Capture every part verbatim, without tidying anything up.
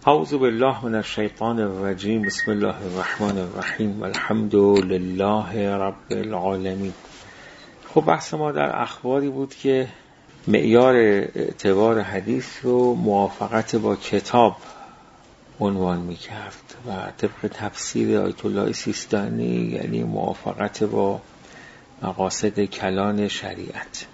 اعوذ بالله من الشیطان الرجیم. بسم الله الرحمن الرحیم والحمد لله رب العالمین. خب بحث ما در اخباری بود که معیار اعتبار حدیث رو موافقت با کتاب عنوان می‌کرد و طبق تفسیر آیت الله سیستانی یعنی موافقت با مقاصد کلان شریعت.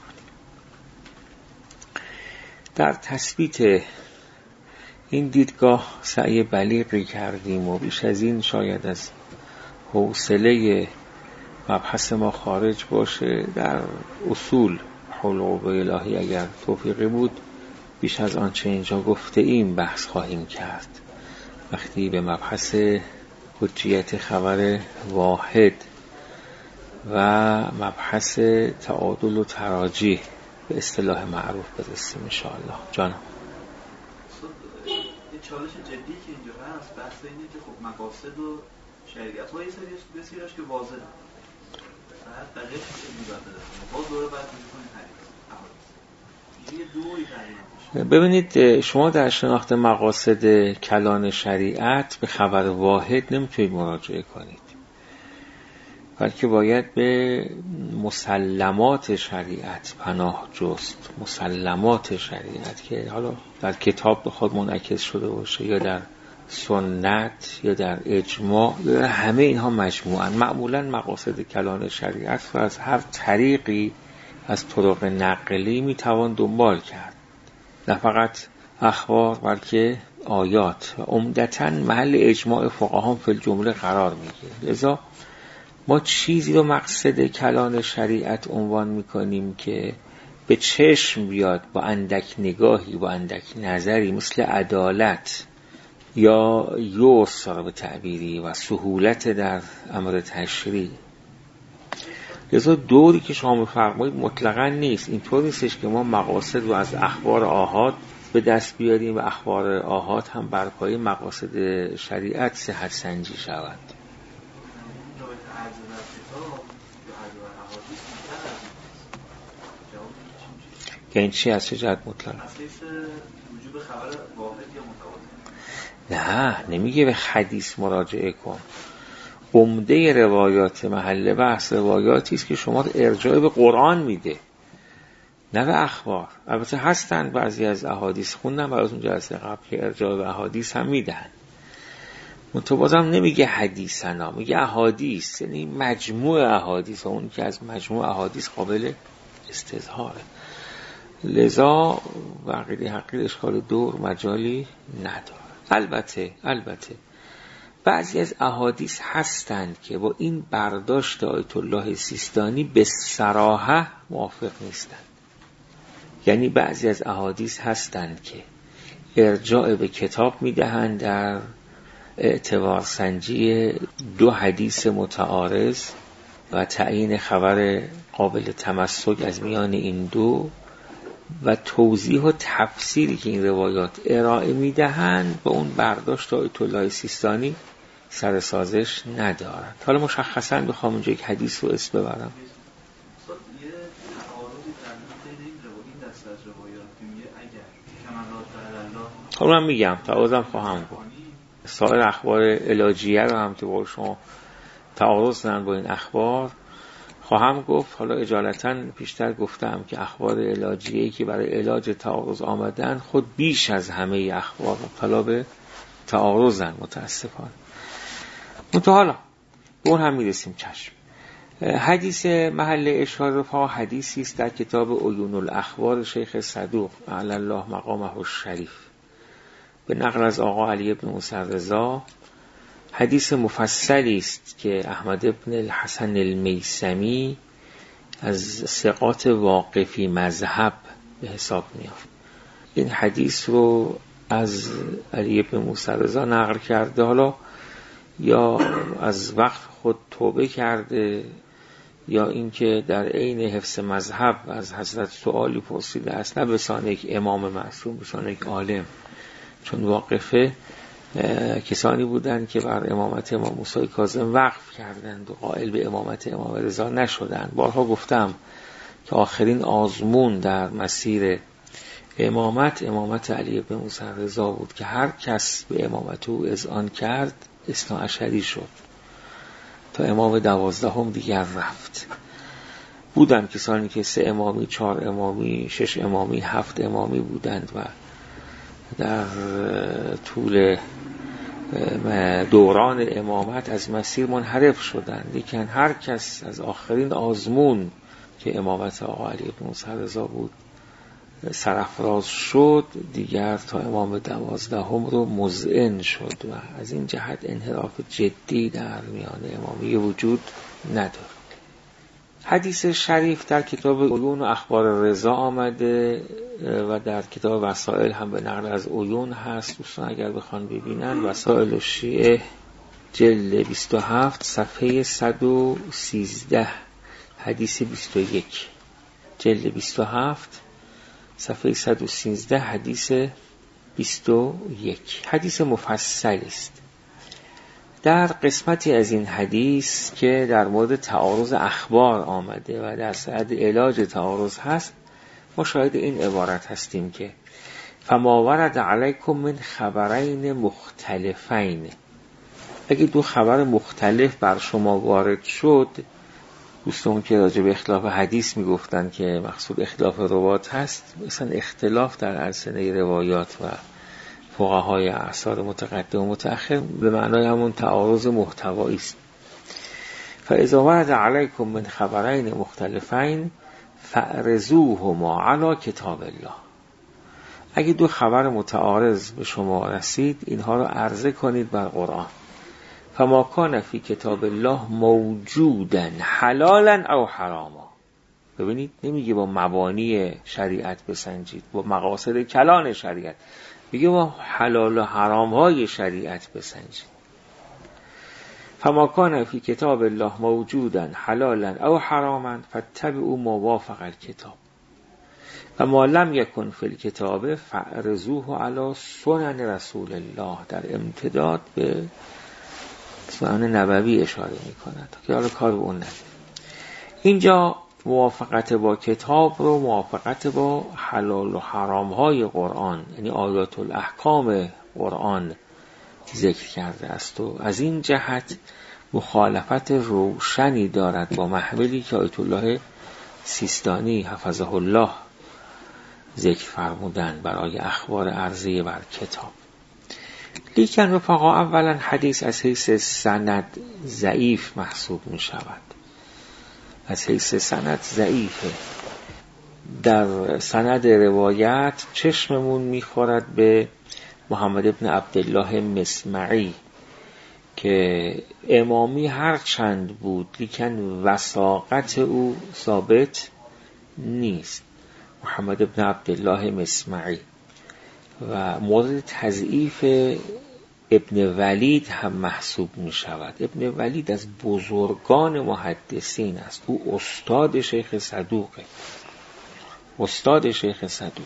در تثبیت این دیدگاه سعی بلیغی کردیم و بیش از این شاید از حوصله مبحث ما خارج باشه. در اصول حول و قوه الهی اگر توفیقی بود بیش از آنچه اینجا گفته ایم بحث خواهیم کرد وقتی به مبحث حجیت خبر واحد و مبحث تعادل و تراجیح به اصطلاح معروف برسیم ان شاء الله. جانم چالش جدی که اینجا هست بحث اینه که خب مقاصد و شریعت ها یه سری بسیارش که واضحه بعد دقیق که میبرده دارم باز دوره بعد میکنیم حدیث یه دوری تقریبا. ببینید شما در شناخت مقاصد کلان شریعت به خبر واحد نمیتونید مراجعه کنید بلکه باید به مسلمات شریعت پناه جست. مسلمات شریعت که حالا در کتاب بخواد منعکس شده باشه یا در سنت یا در اجماع یا همه اینها مجموعاً. معمولاً مقاصد کلان شریعت رو از هر طریقی از طرق نقلی میتوان دنبال کرد، نه فقط اخبار بلکه آیات و عمدتاً محل اجماع فقها فی الجمله قرار میگیره. لذا ما چیزی رو مقصد کلان شریعت عنوان میکنیم که به چشم بیاد با اندک نگاهی با اندک نظری، مثل عدالت یا یسر به تعبیری و سهولت در امر تشریع. لذا دوری که شما میفرمایید مطلقاً نیست. اینطور نیستش که ما مقاصد رو از اخبار آحاد به دست بیاریم و اخبار آحاد هم بر پایه مقاصد شریعت صحت سنجی شود. یعنی چی از چه جهت مطلق؟ وجوب خبر واحد یا متواتر؟ نه، نمیگه به حدیث مراجعه کن. عمده روایات محل بحث روایاتی است که شما ارجاع به قرآن میده نه به اخبار. البته هستن بعضی از احادیث خوندن براتون جلسه قبل که ارجاع به احادیث هم میدن، متوازم نمیگه حدیثنا، میگه احادیث، یعنی مجموع احادیث، اون که از مجموع احادیث قابل استظهاره. لذا وقتی حقیقت اشکال دور مجالی نداره. البته البته بعضی از احادیث هستند که با این برداشت آیت الله سیستانی به صراحه موافق نیستند. یعنی بعضی از احادیث هستند که ارجاع به کتاب میدهند در اعتبار سنجی دو حدیث متعارض و تعیین خبر قابل تمسک از میان این دو و توضیح و تفسیری که این روایات ارائه میدهند به اون برداشت آیت الله سیستانی سر سازش ندارند. حالا مشخصاً بخوام اونجا یک حدیث رو اسم ببرم، حالا من میگم تعارضم خواهم گفت. سایر اخبار علاجیه رو هم که با شما تعارض دارن با این اخبار خواهم گفت. حالا اجالتا پیشتر گفتم که اخبار علاجیه‌ای که برای علاج تعارض آمدن خود بیش از همه اخبار مبتلا به تعارضن متاسفانه. منتها حالا به اون هم میرسیم. چشم. حدیث محل اشاره پا حدیثی است در کتاب عیون الاخبار شیخ صدوق اعلی الله مقامه الشریف به نقل از آقا علی بن موسی رضا. حدیث مفصلی است که احمد بن الحسن المیثمی از ثقات واقفی مذهب به حساب میاد. این حدیث رو از علی بن موسی رضا نقل کرده، حالا یا از وقت خود توبه کرده یا اینکه در عین حفظ مذهب از حضرت سوالی پرسیده است، نه به سان یک امام معصوم، به سان یک عالم. چون واقفه کسانی بودند که بر امامت امام موسی کاظم وقف کردند و قائل به امامت امام رضا نشدند. بارها گفتم که آخرین آزمون در مسیر امامت امامت علی بن موسی رضا بود که هر کس به امامت او اذعان کرد اثنا عشری شد تا امام دوازدهم دیگر رفت. بودن کسانی که سه امامی، چهار امامی، شش امامی، هفت امامی بودند و در طول دوران امامت از مسیر منحرف شدند، لیکن هر کس از آخرین آزمون که امامت آقا علی بن موسی رضا بود سرافراز شد دیگر تا امام دوازدهم رو مذعن شد و از این جهت انحراف جدی در میان امامی وجود ندارد. حدیث شریف در کتاب عیون و اخبار رضا آمده و در کتاب وسائل هم به نقل از عیون هست. دوستان اگر بخوان ببینن وسائل الشیعه جلد بیست و هفت صفحه صد و سیزده حدیث بیست و یک، جلد بیست و هفت صفحه صد و سیزده حدیث بیست و یک، حدیث مفصلی است. در قسمتی از این حدیث که در مورد تعارض اخبار آمده و در صدد علاج تعارض هست ما شاهد این عبارت هستیم که فما ورد علیکم من خبرین مختلفین، اگه دو خبر مختلف بر شما وارد شد، دوستان که راجع به اختلاف حدیث میگفتن که مقصود اختلاف روایات هست، مثلا اختلاف در السنه روایات و فقهای اعصار متقدم و متأخر به معنای همون تعارض محتوایی است. فاذا ورد علیکم من خبرین مختلفین فاعرضوهما علی کتاب الله، اگه دو خبر متعارض به شما رسید اینها رو عرضه کنید بر قرآن. فما کان فی کتاب الله موجودا حلالا او حراما، ببینید نمیگه با مبانی شریعت بسنجید، با مقاصد کلان شریعت، میگه با حلال و حرام های شریعت بسنجید. فما کان فی کتاب الله موجودا حلالا او حراما فاتبعوا ما وافق الکتاب و ما لم یکن فی الکتاب فاعرضوه علی سنن رسول الله، در امتداد به سنن نبوی اشاره میکند که حالا کار به اون نداره. اینجا موافقت با کتاب رو موافقت با حلال و حرام های قرآن، یعنی آیات الاحکام قرآن ذکر کرده است و از این جهت مخالفت روشنی دارد با محملی که آیت الله سیستانی حفظه الله ذکر فرمودن برای اخبار عرضه بر کتاب. لیکن رفقا اولا حدیث از حیث سند ضعیف محسوب می شود، از حیث سند ضعیفه. در سند روایت چشممون میخورد به محمد ابن عبدالله مسمعی که امامی هر چند بود لیکن وثاقت او ثابت نیست. محمد ابن عبدالله مسمعی و مورد تضعیف ابن ولید هم محسوب می شود. ابن ولید از بزرگان محدثین است، او استاد شیخ صدوقه، استاد شیخ صدوق.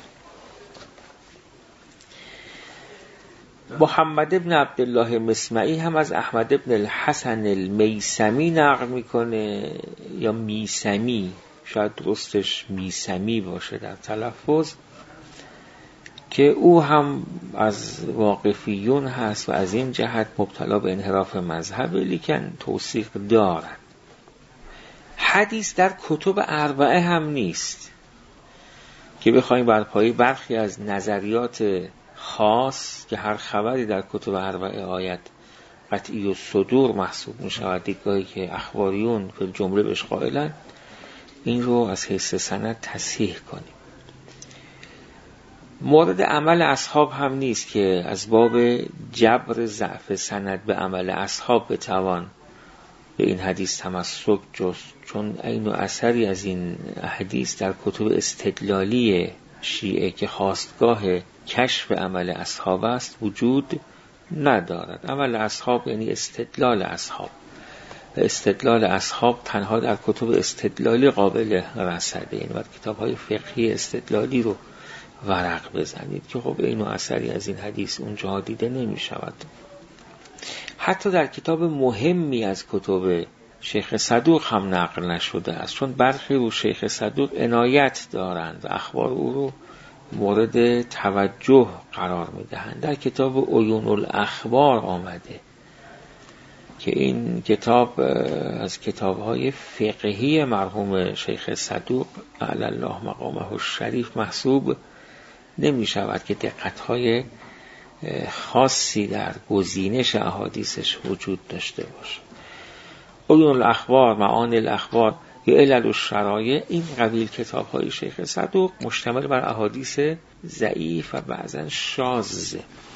محمد ابن عبدالله مسمعی هم از احمد ابن الحسن المیسمی نقل میکنه یا میسمی، شاید درستش میسمی باشه در تلفظ، که او هم از واقفیون هست و از این جهت مبتلا به انحراف مذهب، لیکن توثیق دارد. حدیث در کتب اربعه هم نیست که بخوایم بر پایه برخی از نظریات خاص که هر خبری در کتب اربعه آیت قطعی و صدور محسوب می شود، دیدگاهی که اخباریون فی الجمله بهش قائلن، این رو از حیث سند تصحیح کنیم. مورد عمل اصحاب هم نیست که از باب جبر ضعف سند به عمل اصحاب بتوان به این حدیث تمسک جست، چون عین و اثری از این حدیث در کتب استدلالی شیعه که خواستگاه کشف عمل اصحاب است وجود ندارد. عمل اصحاب یعنی استدلال اصحاب، و استدلال اصحاب تنها در کتب استدلالی قابل رصده، یعنی باید کتاب های فقهی استدلالی رو ورق بزنید که خب این و اثری از این حدیث اونجا دیده نمی شود. حتی در کتاب مهمی از کتب شیخ صدوق هم نقل نشده است، چون برخی رو شیخ صدوق عنایت دارند و اخبار او رو مورد توجه قرار میدهند. در کتاب عیون الاخبار آمده که این کتاب از کتاب‌های فقهی مرحوم شیخ صدوق علی الله مقامه الشریف محسوب نمی شود که دقت‌های خاصی در گزینش احادیثش وجود داشته باشه. عیون الاخبار، معانی الاخبار یا علل الشرایع، این قبیل کتاب‌های شیخ صدوق مشتمل بر احادیث ضعیف و بعضا شاذ.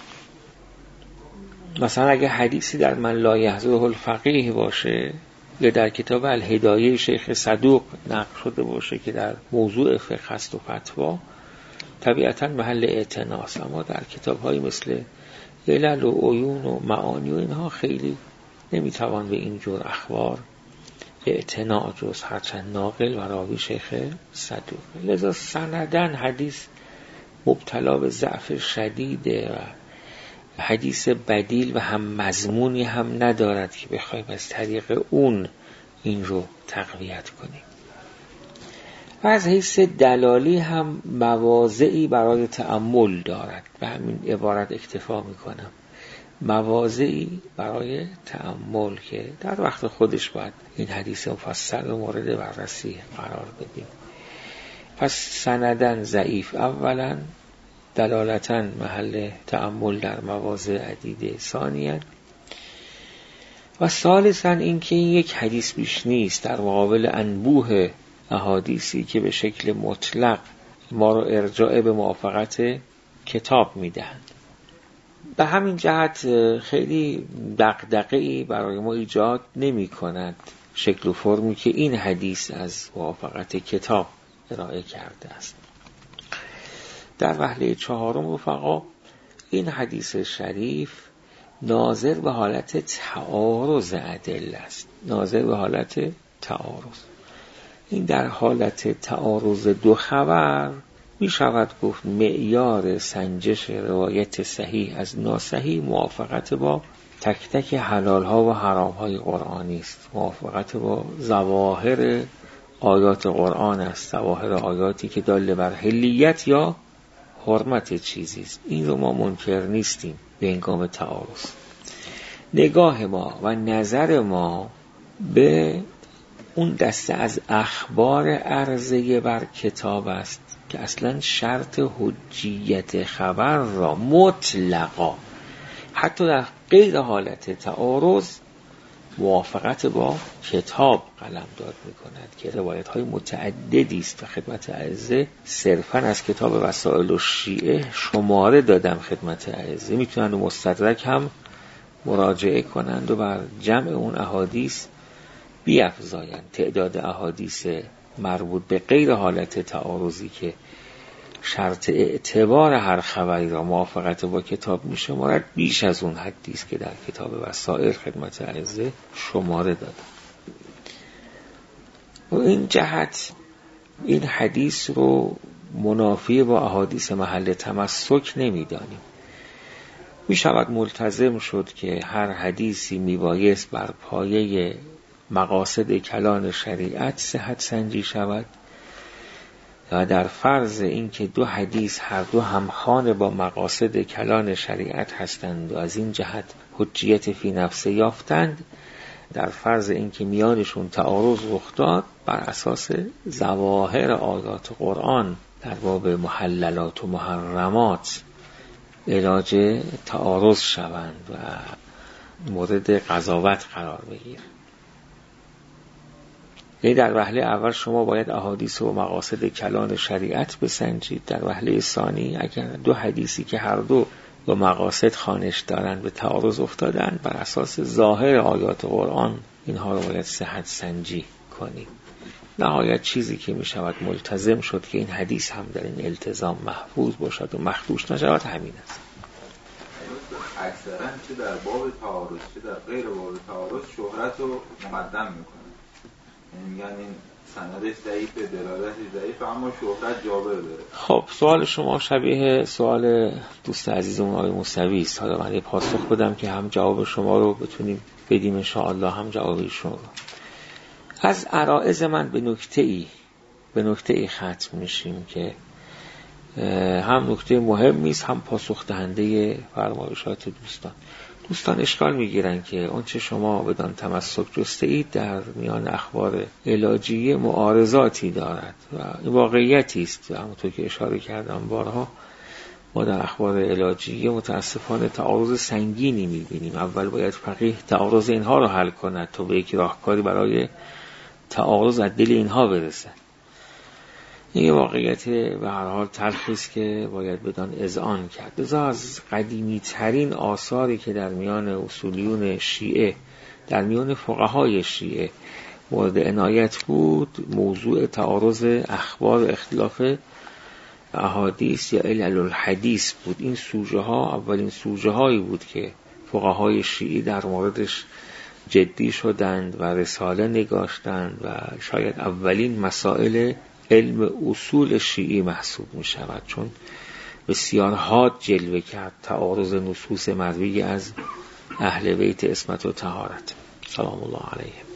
مثلا اگه حدیثی در من لا یحضره الفقیه باشه یا در کتاب الهدایه شیخ صدوق نقل شده باشه که در موضوع فقه است و فتوا، طبیعتاً محل اعتناست. اما در کتاب‌های مثل علل و عیون و معانی و اینها خیلی نمیتوان به این جور اخبار اعتنا جز هرچند ناقل و راوی شیخ صدوق. لذا سندن حدیث مبتلا به ضعف شدیده و حدیث بدیل و هم مضمونی هم ندارد که بخوایم از طریق اون این رو تقویت کنیم. و از حیث دلالی هم مواضعی برای تأمل دارد. به همین عبارت اکتفا میکنم. مواضعی برای تأمل که در وقت خودش باید این حدیث مفصل و مورد بررسی قرار بدیم. پس سندن ضعیف اولا، دلالتاً محل تأمل در مواضع عدیده ثانیاً، و ثالثاً این که این یک حدیث بیش نیست در مقابل انبوه احادیثی که به شکل مطلق ما رو ارجاع به موافقت کتاب میدهند. به همین جهت خیلی دغدغه‌ای برای ما ایجاد نمی کند شکل و فرمی که این حدیث از موافقت کتاب ارائه کرده است. در وهله چهارم رفقا، این حدیث شریف ناظر به حالت تعارض ادله است. ناظر به حالت تعارض. این در حالت تعارض دو خبر می شود گفت معیار سنجش روایت صحیح از ناصحیح موافقت با تک تک حلال ها و حرام های قرآنی است. موافقت با ظواهر آیات قرآن است. ظواهر آیاتی که دال بر حلیت یا حرمت چیزی است. این رو ما منکر نیستیم به هنگام تعارض. نگاه ما و نظر ما به اون دسته از اخبار عرضه بر کتاب است که اصلا شرط حجیت خبر را مطلقا حتی در غیر حالت تعارض موافقت با کتاب قلمداد می‌کند که روایت‌های متعددی است و خدمت اعزه صرفاً از کتاب وسائل الشیعه شماره دادم خدمت اعزه، میتونن و مستدرک هم مراجعه کنند و بر جمع اون احادیث بیفزایند. تعداد احادیث مربوط به غیر حالت تعارضی که شرط اعتبار هر خبری را موافقت با کتاب می شمارد بیش از اون حدی است که در کتاب وسائل خدمت اعزه شماره دادم. و این جهت این حدیث رو منافی با احادیث محل تمسک نمی دانیم. می شود ملتزم شد که هر حدیثی می بایست بر پایه مقاصد کلان شریعت صحت سنجی شود و در فرض اینکه دو حدیث هر دو همخوان با مقاصد کلان شریعت هستند و از این جهت حجیت فی نفسه یافتند، در فرض اینکه میانشون تعارض رخ داد بر اساس ظواهر آیات قرآن در باب محللات و محرمات علاج تعارض شوند و مورد قضاوت قرار بگیرند. یعنی در وهله اول شما باید احادیث و مقاصد کلان شریعت بسنجید. در وهله ثانی اگر دو حدیثی که هر دو با مقاصد خوانش دارند به تعارض افتادند، بر اساس ظاهر آیات قرآن اینها رو باید صحت سنجی کنید. نهایت چیزی که می شود ملتزم شد که این حدیث هم در این التزام محفوظ باشد و مخدوش نشود همین است. اکثرا چه در باب تعارض چه در غیر باب تعارض شهرت رو مقدم میکنه. یعنی میگن این سندش ضعیفه، دلالتش ضعیفه، اما شهرت جابر داره. خب سوال شما شبیه سوال دوست عزیزمون آقای موسوی است. حالا من یه پاسخ بدم که هم جواب شما رو بتونیم بدیم انشاءالله هم جواب ایشون رو. از عرائض من به نکته ای به نکته ای ختم میشیم که هم نکته مهمی است هم پاسخ دهنده فرمایشات دوستان. دوستان اشکال میگیرن که آنچه شما بدان تمسک جسته اید در میان اخبار علاجیه معارضاتی دارد و این واقعیتی است. همونطور که اشاره کردم بارها، ما در اخبار علاجیه متاسفانه تعارض سنگینی میبینیم. اول باید فقیه تعارض اینها رو حل کند تا به یک راهکاری برای تعارض از دل اینها برسد. این واقعیت به هر حال تلخی است که باید بدان اذعان کرد. لذا از قدیمی ترین آثاری که در میان اصولیون شیعه، در میان فقهای شیعه مورد عنایت بود، موضوع تعارض اخبار و اختلاف احادیث یا علل الحدیث بود. این سوژه ها اولین سوژه هایی بود که فقهای شیعی در موردش جدی شدند و رساله نگاشتند و شاید اولین مسائل علم اصول شیعی محسوب می شود، چون بسیار حاد جلوه کرد تعارض نصوص مروی از اهل بیت عصمت و طهارت سلام الله علیهم.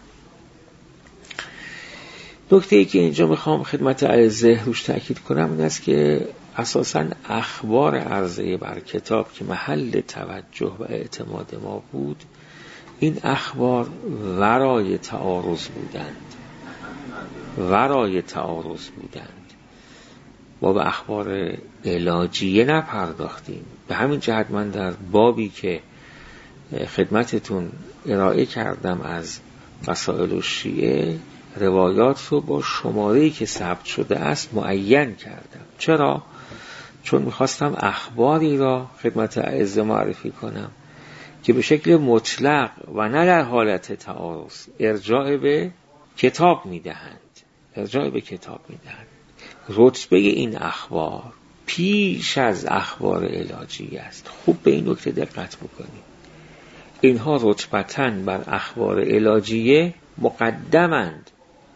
نکته‌ای که اینجا میخوام خدمت اعزه روش تأکید کنم این است که اساساً اخبار عرضه بر کتاب که محل توجه و اعتماد ما بود، این اخبار ورای تعارض بودند ورای تعارض بودند ما به اخبار علاجیه نپرداختیم. به همین جهت من در بابی که خدمتتون ارائه کردم از مسائل الشیعه، روایات رو با شماره‌ای که ثبت شده است معین کردم. چرا؟ چون میخواستم اخباری را خدمت اعزه معرفی کنم که به شکل مطلق و نه در حالت تعارض ارجاع به کتاب میدهند ارجاع به کتاب میدهند. رتبه این اخبار پیش از اخبار علاجی است. خوب به این نکته دقت بکنید. اینها رتبتاً بر اخبار علاجیه مقدمند.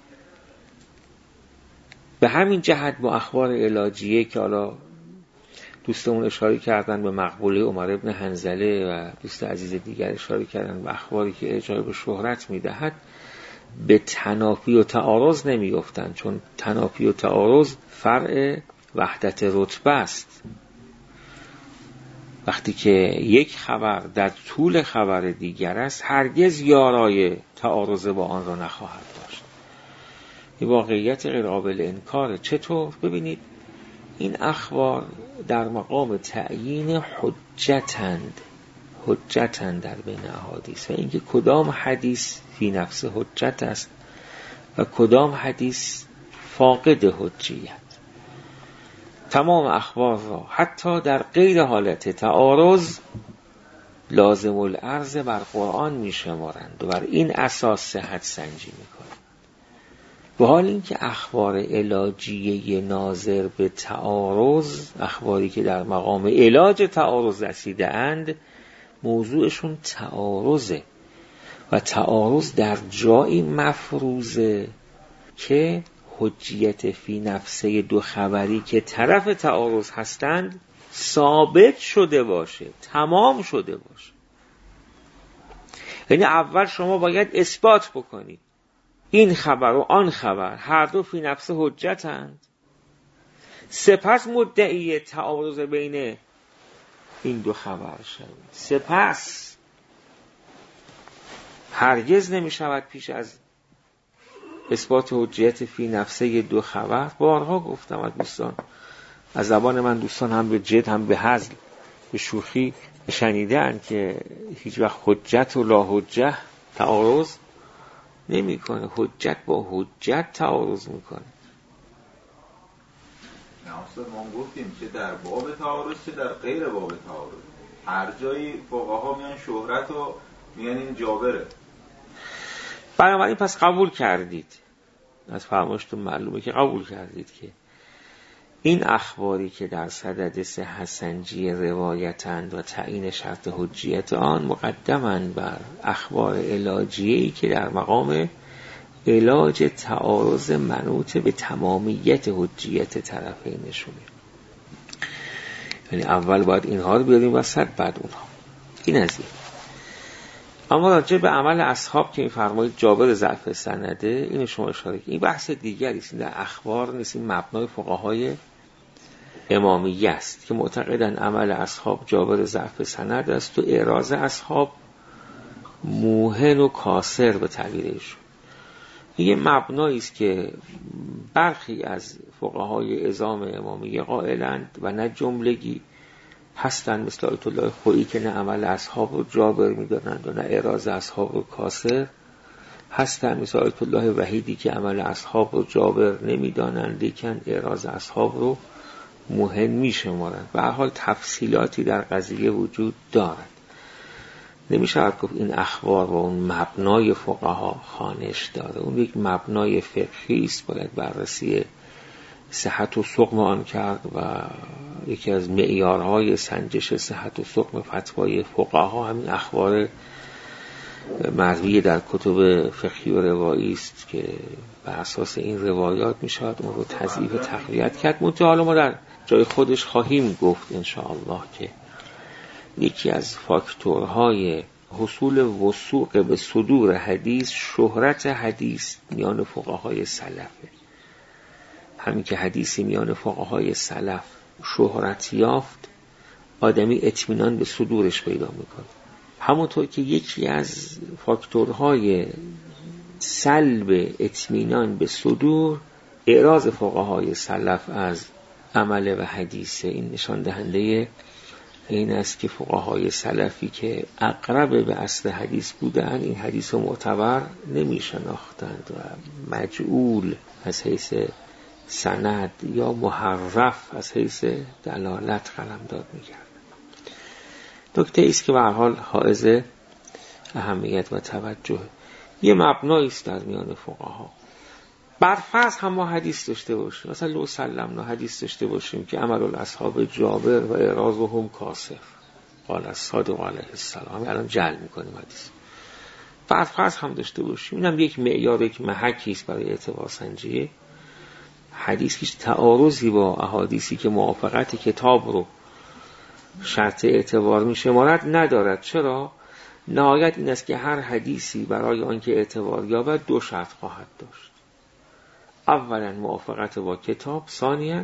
به همین جهت با اخبار علاجیه که حالا دوستمون اشاره کردن به مقبوله عمر ابن حنظله و دوست عزیز دیگر اشاره کردن به اخباری که ارجاع به شهرت میدهد، به تنافی و تعارض نمی‌افتند، چون تنافی و تعارض فرع وحدت رتبه است. وقتی که یک خبر در طول خبر دیگر است، هرگز یارای تعارض با آن را نخواهد داشت. این واقعیت غیر قابل انکاره. چطور؟ ببینید، این اخبار در مقام تعیین حجتند حجتند در بین احادیث و اینکه کدام حدیث فی نفس حجت است و کدام حدیث فاقد حجیت. تمام اخبار را حتی در غیر حالت تعارض لازم العرض بر قرآن می شمارند و بر این اساس صحت سنجی می کنند. به حال اینکه اخبار علاجیه ناظر به تعارض، اخباری که در مقام علاج تعارض رسیده اند، موضوعشون تعارضه و تعارض در جایی مفروضه که حجیت فی نفسه دو خبری که طرف تعارض هستند ثابت شده باشه، تمام شده باشه. یعنی اول شما باید اثبات بکنید این خبر و آن خبر هر دو فی نفسه حجتند، سپس مدعی تعارض بین این دو خبر شوید. سپس هرگز نمی شود پیش از اثبات حجیت فی نفسه دو خبر، بارها گفتم از دوستان، از زبان من دوستان هم به جد هم به هزل به شوخی شنیدن که هیچ وقت حجت و لا حجت تعارض نمی کنه، حجت با حجت تعارض می کنه. استاد ما گفتیم که در باب تعارض چه در غیر باب تعارض هر جایی فقها میان شهرت و میگن این جابره. بنابراین پس قبول کردید، از فرمایشتون معلومه که قبول کردید که این اخباری که در صدد صحت سنجی روایتند و تعیین شرط حجیت آن مقدمند بر اخبار علاجیه‌ای که در مقام علاج تعارض منوط به تمامیت حجیت طرفینشونه. یعنی اول باید اینها رو بیاریم وسط، بعد اونها. این از این. اما راجع به عمل اصحاب که می‌فرمایید جابر ضعف سنده، این شما اشاره کنید. این بحث دیگری است، در اخبار نیست، این مبنای فقهای امامیه است که معتقدن عمل اصحاب جابر ضعف سند است و اعراض اصحاب موهن و کاسر به تعبیرشون. این یه مبنایی است که برخی از فقهای عظام امامیه قائلند و نه جملگی هستند، مثل آیت الله خویی که نه عمل اصحاب رو جابر می‌دانند و نه اعراض اصحاب رو کاسر هستند، مثل آیت الله وحیدی که عمل اصحاب رو جابر نمی‌دانند لیکن اعراض اصحاب رو موهن می‌شمارند. به هر حال تفصیلاتی در قضیه وجود دارد. نمیشه گفت این اخبار و اون مبنای فقها خوانش داره. اون یک مبنای فقهی است، باید بررسی صحت و سقم آن کرد و یکی از معیارهای سنجش صحت و سقم فتوای فقها همین اخبار مروی در کتب فقهی و روایی است که بر اساس این روایات میشود اون رو تضعیف و تقویت کرد. منتها حالا ما در جای خودش خواهیم گفت انشاءالله که یکی از فاکتورهای حصول وثوق به صدور حدیث شهرت حدیث میان فقهای سلفه. همین که حدیثی میان فقهای سلف شهرت یافت، آدمی اطمینان به صدورش پیدا میکنه. همونطور که یکی از فاکتورهای سلب اطمینان به صدور اعراض فقهای سلف از عمل و حدیث. این نشان دهنده این است که فقهای سلفی که اقرب به اصل حدیث بودند این حدیث رو معتبر نمی شناختند و مجعول از حیث سند یا محرف از حیث دلالت قلمداد می کردند. نکته ایست که به هر حال حائز اهمیت و توجه. یه مبنایی است در میان فقها. برفرض هم ما حدیث داشته باشیم، مثلا لو سلمنا حدیث داشته باشیم که عمل الاصحاب جابر و اعراضهم کاسف قال الصادق علیه السلام، الان جل میکنیم حدیث. برفرض هم داشته باشیم، اینم یک معیار، یک محکی است برای اعتبار سنجی حدیث. هیچ تعارضی با احادیثی که موافقت کتاب رو شرط اعتبار میشمارد ندارد. چرا؟ نهایت این است که هر حدیثی برای آنکه اعتبار یابد دو شرط خواهد داشت. اولا موافقت با کتاب، ثانیا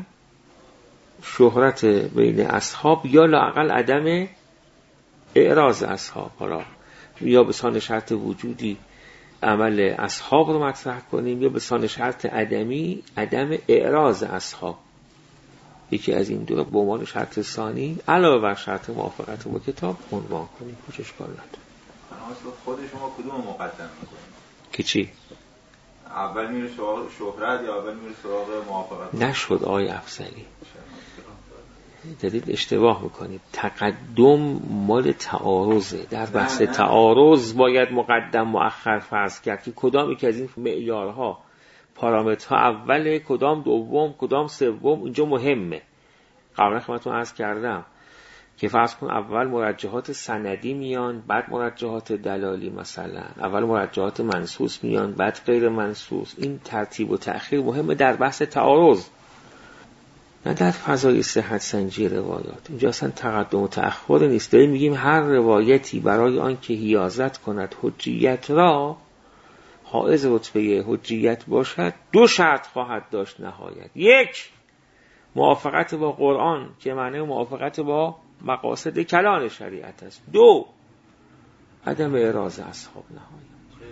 شهرت بین اصحاب یا لااقل عدم اعراض اصحاب. حالا یا به سان شرط وجودی عمل اصحاب رو مطرح کنیم یا به سان شرط عدمی عدم اعراض اصحاب. یکی از این دو رو به عنوان شرط ثانی علاوه بر شرط موافقت با کتاب عنوان کنیم. هیچ اشکال نداره. خود شما کدوم مقدم می‌کنید؟ که چی؟ اول میره سراغ شهرت یا اول میره سراغ موافقت؟ نشد آقای افضلی، دارید اشتباه میکنید. تقدم مال تعارضه. در بحث تعارض باید مقدم مؤخر فرض کرد که کدام یک از این معیارها، پارامترها اوله، کدام دوم، کدام سوم. اینجا مهمه. قبلا خدمتتون عرض کردم که فرض کن اول مرجحات سندی میان، بعد مرجحات دلالی، مثلا اول مرجحات منصوص میان بعد غیر منصوص. این ترتیب و تأخیر مهمه در بحث تعارض، نه در فضای صحت سنجی روایات. اینجا اصلا تقدم و تأخر نیست. داریم میگیم هر روایتی برای آن که حیازت کند حجیت را، حائز رتبه حجیت باشد، دو شرط خواهد داشت نهایت. یک، موافقت با قرآن که معنی موافقت با مقاصد کلان شریعت است. دو، عدم اعراض اصحاب نهایت.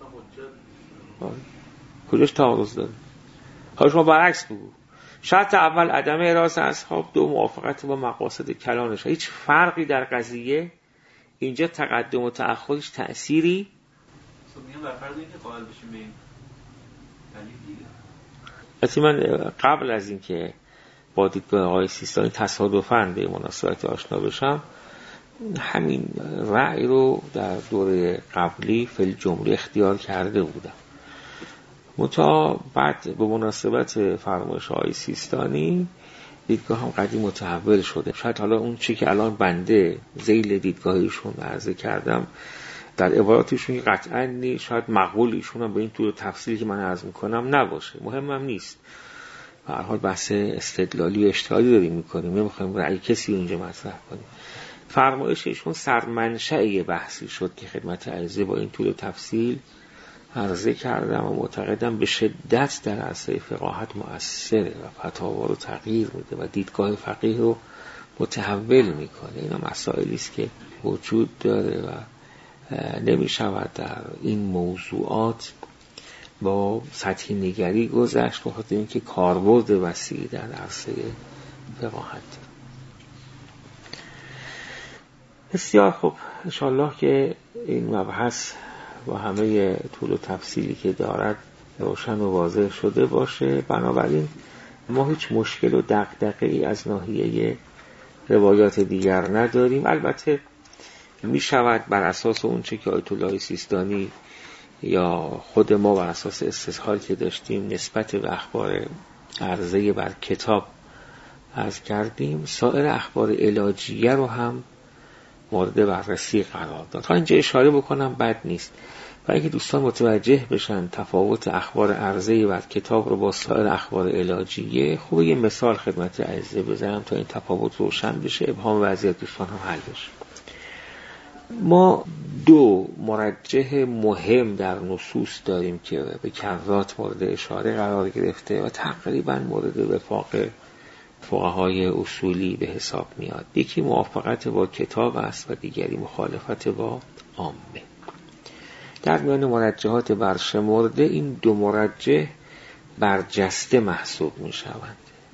کجاش تعارض داره؟ حالا شما برعکس بگو. شرط اول عدم اعراض اصحاب، دو موافقت با مقاصد کلان شریعت. هیچ فرقی در قضیه اینجا تقدم و تأخرش تأثیری میگم بر فرض اینکه قائل بشیم به این دلیل دیگه. اصلا من قبل از اینکه با دیدگاه آقای سیستانی تصادفاً به مناسبت آشنا بشم، همین رأی رو در دوره قبلی فی جمله اختیار کرده بودم. منتها بعد به مناسبت فرمایش آقای سیستانی دیدگاه هم قدیم متحول شده. شاید حالا اون چی که الان بنده ذیل دیدگاهیشون عرضه کردم در عباراتشون قطعاً نی، شاید مقبول ایشون هم به این طور تفصیلی که من عرض میکنم نباشه. مهمم نیست. به هر حال بحث استدلالی و اجتهادی داریم میکنیم، نمیخوایم رأی کسی اونجا مطرح کنیم. فرمایش ایشون سرمنشأ بحثی شد که خدمت عرضه با این طول تفصیل عرضه کردم و معتقدم به شدت در عرصه فقاهت مؤثره و فتاوا رو تغییر میده و دیدگاه فقیه رو متحول میکنه. اینا مسائلی است که وجود داره و نمی شود در این موضوعات با سطحی نگری گذشت، بخاطر اینکه کاربرد وسیعی در عرصه فقاهت. بسیار خوب، انشالله که این مبحث با همه طول و تفصیلی که دارد روشن و واضح شده باشه. بنابراین ما هیچ مشکل و دغدغه‌ای از ناحیه روایات دیگر نداریم. البته می شود بر اساس اون چه که آیت الله سیستانی یا خود ما بر اساس استدلال که داشتیم نسبت به اخبار عرضه بر کتاب عرض کردیم، سایر اخبار علاجیه رو هم مورد بررسی قرار داد. تا اینجا اشاره بکنم بد نیست و اینکه دوستان متوجه بشن تفاوت اخبار عرضه بر کتاب رو با سایر اخبار علاجیه، خوبه یه مثال خدمت عزیزه بزنم تا این تفاوت روشن بشه، ابهام وضعیت دوستان هم حل بشه. ما دو مرجح مهم در نصوص داریم که به کرات مورد اشاره قرار گرفته و تقریبا مورد وفاق فقهای اصولی به حساب میاد. یکی موافقت با کتاب است و دیگری مخالفت با عامه. در میان مرجحات برشمرده این دو مرجح برجسته محسوب می شوند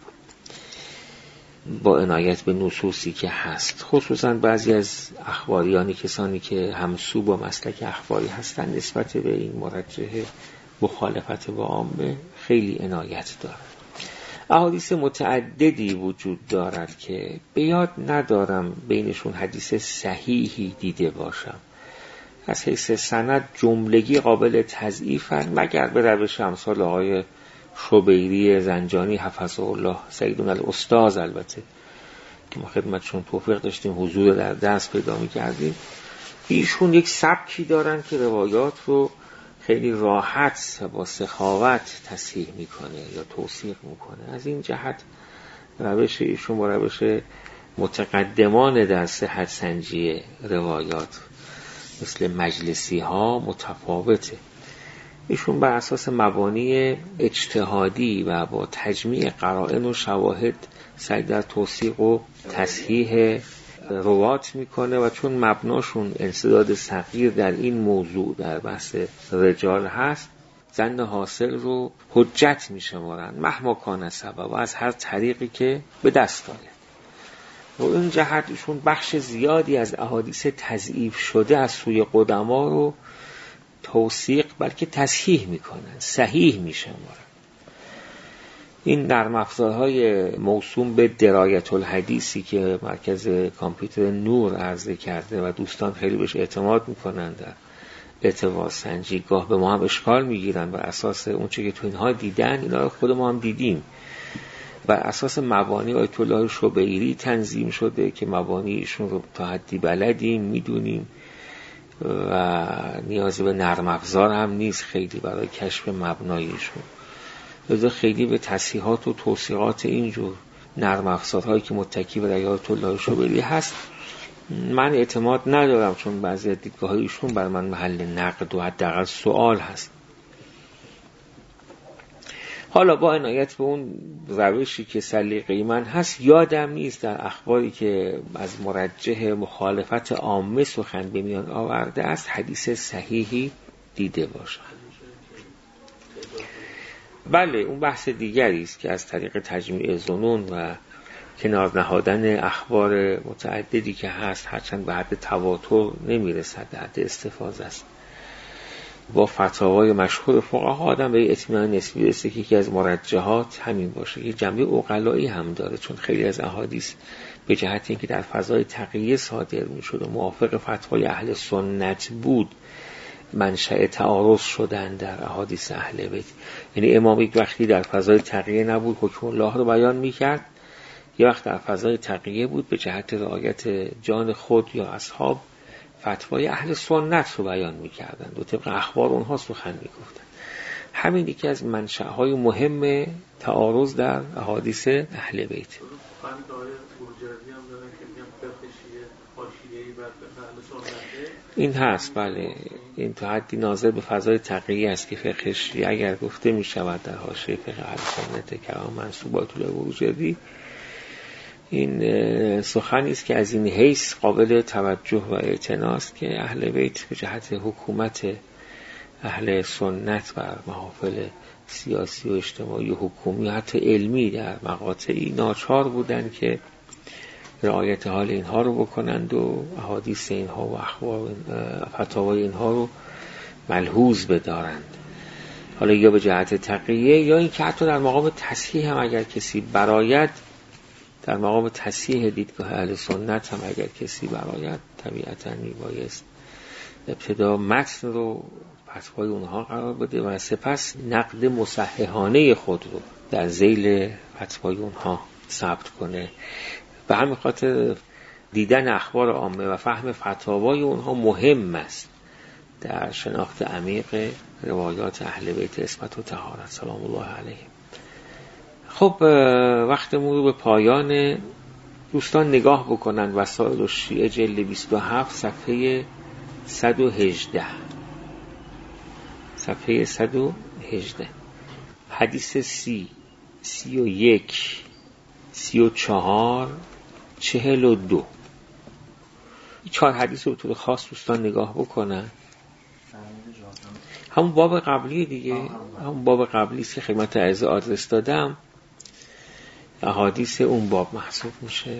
با عنایت به نصوصی که هست. خصوصا بعضی از اخباریانی، کسانی که همسو با مسلک اخباری هستند، نسبت به این مرجح مخالفت با عامه خیلی عنایت دارند. احادیث متعددی وجود دارد که به یاد ندارم بینشون حدیث صحیحی دیده باشم. از حیث سند جملگی قابل تضعیفند مگر به روش امثال آقای شبیری زنجانی حفظه الله، سیدون الاستاذ، البته که ما خدمتشون توفیق داشتیم حضور در درس پیدا می‌کردیم. ایشون یک سبکی دارن که روایات رو خیلی راحت و با سخاوت تصحیح میکنه یا توثیق میکنه. از این جهت روش ایشون با روش متقدمان در صحت سنجی روایات مثل مجلسی ها متفاوته. ایشون بر اساس مبانی اجتهادی و با تجمیع قرائن و شواهد سعی در توثیق و تصحیح روات میکنه و چون مبناشون انسداد صغیر در این موضوع در بحث رجال هست، ظن حاصل رو حجت میشمارن مهما کان سبب و از هر طریقی که به دست آید. و این جهت ایشون بخش زیادی از احادیث تضعیف شده از سوی قدما رو توثیق بلکه تصحیح میکنن، صحیح میشمارن. این نرم افزارهای موسوم به درایت الحدیثی که مرکز کامپیوتر نور عرضه کرده و دوستان خیلی بهش اعتماد میکنن در اعتبار سنجی، گاه به ما هم اشکال میگیرن بر اساس اون چه که تو اینها دیدن، اینا رو خود ما هم دیدیم. بر اساس مبانی آیت الله شبیری تنظیم شده که مبانی ایشون رو تا حدی بلدیم، میدونیم و نیازی به نرم افزار هم نیست خیلی برای کشف مبناییشون. لذا خیلی به تصحیحات و توثیقات اینجور نرم افزارهایی که متکی به آیت الله شبیری هست من اعتماد ندارم، چون بعضی از دیدگاهایشون بر من محل نقد و حداقل سوال هست. حالا با عنایت به اون روشی که سلیقه‌ای من هست، یادم نیست در اخباری که از مرجح مخالفت عامه سخن به میان آورده است حدیث صحیحی دیده باشم. بله اون بحث دیگری است که از طریق تجمیع ظنون و کنار نهادن اخبار متعددی که هست، هرچند به حد تواتر نمیرسد، به حد استفاضه است، با فتاوای مشهور فقها آدم به اطمینان نسبی رسه که یکی از مرجحات همین باشه. یه جنبه عقلایی هم داره، چون خیلی از احادیث به جهت اینکه در فضای تقیه صادر میشد و موافق فتوای اهل سنت بود منشأ تعارض شدن در احادیث اهل بیت. یعنی امام یک وقتی در فضای تقیه نبود حکم الله رو بیان میکرد، یه وقت در فضای تقیه بود به جهت رعایت جان خود یا اصحاب فتوای اهل سنت رو بیان میکردن و طبق اخبار اونها سخن میگفتن. همین یکی از منشأهای مهم تعارض در احادیث اهل بیت. این هست، بله، این تا حدی ناظر به فضای تقیی است که فقه شیعه اگر گفته می شود در حاشیه فقه اهل سنت کرام منسوبات الوجودی، این سخنی است که از این حیث قابل توجه و اعتنا است که اهل بیت به جهت حکومت اهل سنت بر محافل سیاسی و اجتماعی و حکومی و حتی علمی در مقاطعی ناچار بودند که رعایت حال اینها رو بکنند و احادیث اینها و اخبار فتاوای اینها رو ملحوظ بدارند، حالا یا به جهت تقیه یا این که حتی در مقام تصحیح هم اگر کسی براید، در مقام تصحیح دیدگاه اهل سنت هم اگر کسی براید، طبیعتاً میبایست ابتدا متن رو فتوای اونها قرار بده و سپس نقد مصححانه خود رو در ذیل فتوای اونها ثبت کنه. به همین خاطر دیدن اخبار عامه و فهم فتاوای اونها مهم است در شناخت عمیق روایات اهل بیت عصمت و طهارت سلام الله علیهم. خب وقتمون رو به پایان، دوستان نگاه بکنن وسائل الشیعه جلد بیست و هفت صفحه صد و هجده، صفحه صد و هجده، حدیث سی، سی و یک، سی و چهار، چهل و دو، این چهار حدیث رو به طور خاص دوستان نگاه بکنن. همون باب قبلی دیگه، همون باب قبلی است که خدمت اعضا آدرس دادم، احادیث اون باب محسوب میشه.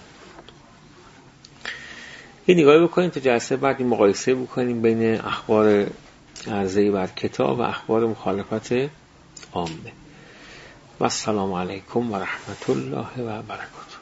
یه نگاهی بکنیم تا جلسه بعد این مقایسه بکنیم بین اخبار عرضه بر کتاب و اخبار مخالفت عامه. و السلام علیکم و رحمت الله و برکاته.